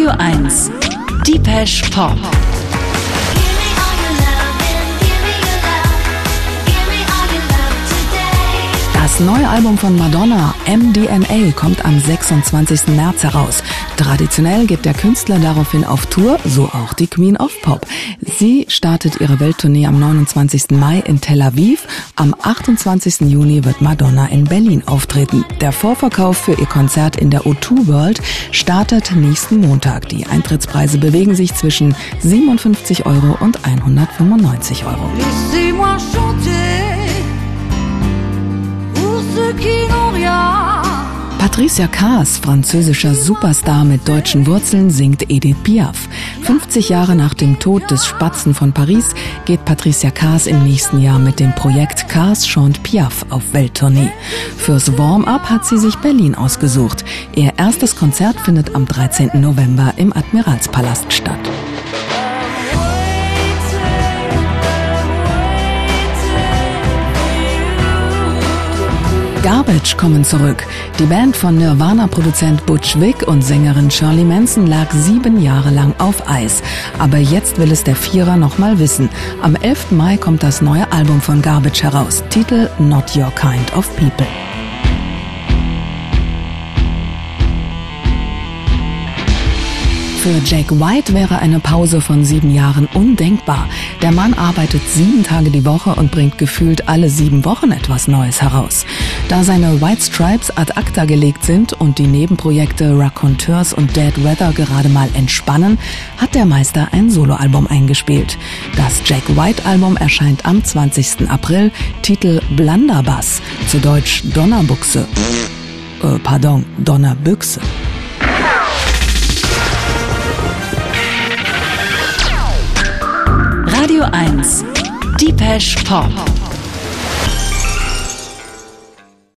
Radio 1, Depeche Pop. Das neue Album von Madonna, MDNA, kommt am 26. März heraus. Traditionell geht der Künstler daraufhin auf Tour, so auch die Queen of Pop. Sie startet ihre Welttournee am 29. Mai in Tel Aviv. Am 28. Juni wird Madonna in Berlin auftreten. Der Vorverkauf für ihr Konzert in der O2 World startet nächsten Montag. Die Eintrittspreise bewegen sich zwischen 57 € und 195 €. Patricia Kaas, französischer Superstar mit deutschen Wurzeln, singt Edith Piaf. 50 Jahre nach dem Tod des Spatzen von Paris geht Patricia Kaas im nächsten Jahr mit dem Projekt Kaas chante Piaf auf Welttournee. Fürs Warm-up hat sie sich Berlin ausgesucht. Ihr erstes Konzert findet am 13. November im Admiralspalast statt. Garbage kommen zurück. Die Band von Nirvana-Produzent Butch Vig und Sängerin Shirley Manson lag 7 Jahre lang auf Eis. Aber jetzt will es der Vierer noch mal wissen. Am 11. Mai kommt das neue Album von Garbage heraus. Titel Not Your Kind of People. Für Jack White wäre eine Pause von 7 Jahren undenkbar. Der Mann arbeitet 7 Tage die Woche und bringt gefühlt alle 7 Wochen etwas Neues heraus. Da seine White Stripes ad acta gelegt sind und die Nebenprojekte Raconteurs und Dead Weather gerade mal entspannen, hat der Meister ein Soloalbum eingespielt. Das Jack White-Album erscheint am 20. April, Titel Blunderbuss, zu Deutsch Donnerbüchse. Donnerbüchse. Radio 1, Depeche Pop.